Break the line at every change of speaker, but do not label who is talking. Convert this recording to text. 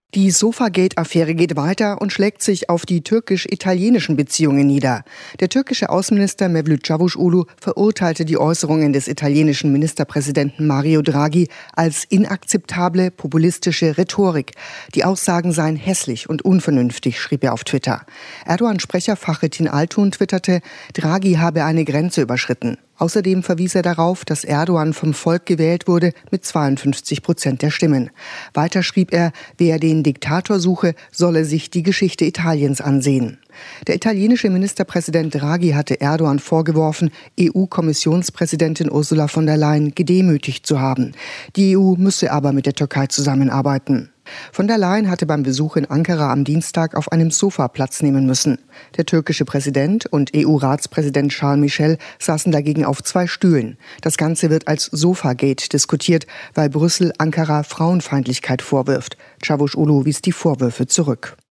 Die Sofagate-Affäre geht weiter und schlägt sich auf die türkisch-italienischen Beziehungen nieder. Der türkische Außenminister Mevlüt Çavuşoğlu verurteilte die Äußerungen des italienischen Ministerpräsidenten Mario Draghi als inakzeptable populistische Rhetorik. Die Aussagen seien hässlich und unvernünftig, schrieb er auf Twitter. Erdogan-Sprecher Fahrettin Altun twitterte, Draghi habe eine Grenze überschritten. Außerdem verwies er darauf, dass Erdogan vom Volk gewählt wurde mit 52% der Stimmen. Weiter schrieb er, wer den Diktator suche, solle sich die Geschichte Italiens ansehen. Der italienische Ministerpräsident Draghi hatte Erdogan vorgeworfen, EU-Kommissionspräsidentin Ursula von der Leyen gedemütigt zu haben. Die EU müsse aber mit der Türkei zusammenarbeiten. Von der Leyen hatte beim Besuch in Ankara am Dienstag auf einem Sofa Platz nehmen müssen. Der türkische Präsident und EU-Ratspräsident Charles Michel saßen dagegen auf 2 Stühlen. Das Ganze wird als Sofagate diskutiert, weil Brüssel Ankara Frauenfeindlichkeit vorwirft. Çavuşoğlu wies die Vorwürfe zurück.